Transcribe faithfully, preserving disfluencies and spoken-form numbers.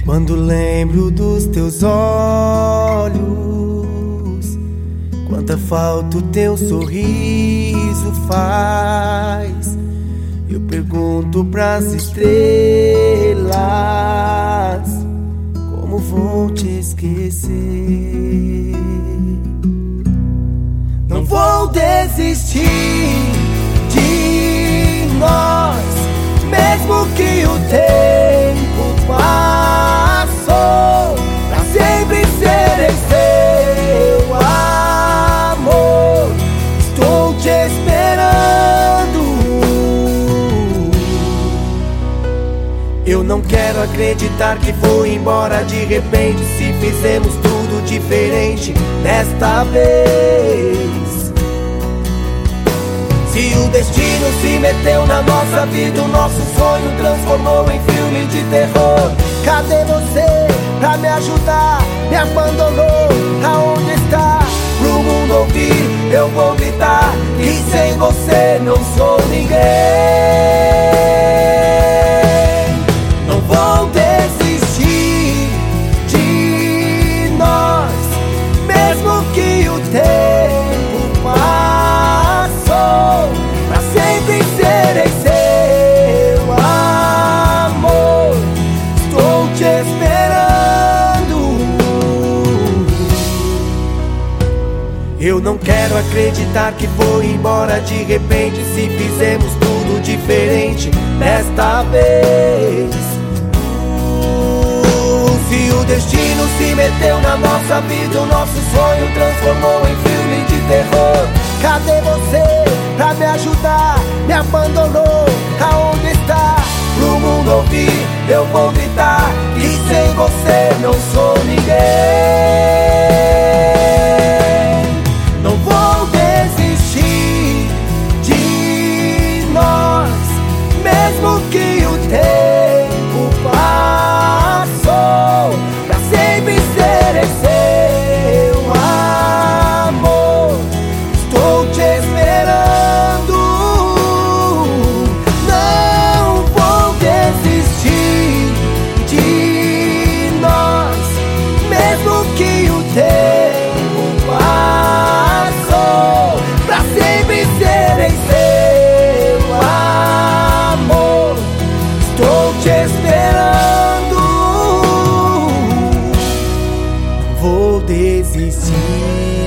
Quando lembro dos teus olhos, quanta falta o teu sorriso faz. Eu pergunto pras estrelas, como vou te esquecer? Não vou desistir de nós, mesmo que o tempo passou. Pra sempre serei seu amor, estou te esperando. Eu não quero acreditar que foi embora de repente, se fizemos tudo diferente desta vez. Se o destino se meteu na nossa vida, o nosso sonho transformou em filme de terror. Cadê você pra me ajudar? Me abandonou, aonde está? Pro mundo ouvir, eu vou gritar que sem você não sou ninguém. Não vou desistir de nós, mesmo que o tempo passou. Pra sempre serei seu amor, estou te esperando. Eu não quero acreditar que foi embora de repente, se fizemos tudo diferente desta vez. Se o destino se meteu na nossa vida, o nosso sonho transformou em filme de terror. Cadê você pra me ajudar? Me abandonou, aonde está? Pro mundo ouvir, eu vou gritar que sem você não sou ninguém. Não vou desistir de nós, mesmo que o tempo passou. Pra sempre serei seu amor, estou te esperando. Não vou desistir de nós, mesmo que o tempo passou. Pra sempre serei seu amor, estou te esperando. Não vou desistir.